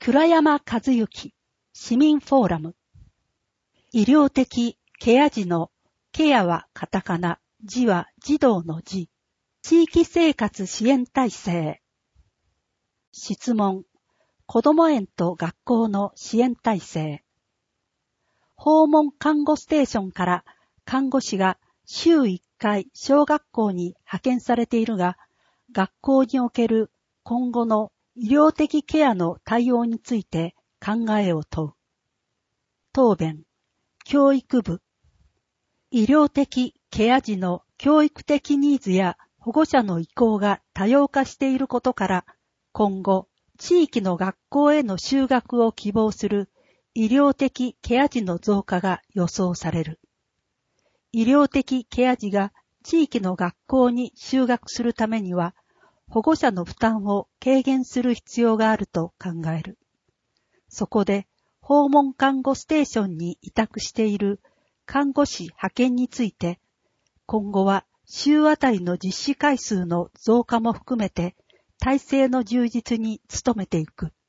倉山和幸市民フォーラム。医療的ケア児のケアはカタカナ、児は児童の児。地域生活支援体制。質問。子ども園と学校の支援体制。訪問看護ステーションから看護師が週1回小学校に派遣されているが、学校における今後の医療的ケアの対応について考えを問う。答弁。教育部。医療的ケア児の教育的ニーズや保護者の意向が多様化していることから、今後、地域の学校への就学を希望する医療的ケア児の増加が予想される。医療的ケア児が地域の学校に就学するためには、保護者の負担を軽減する必要があると考える。そこで、訪問看護ステーションに委託している看護師派遣について、今後は週あたりの実施回数の増加も含めて、体制の充実に努めていく。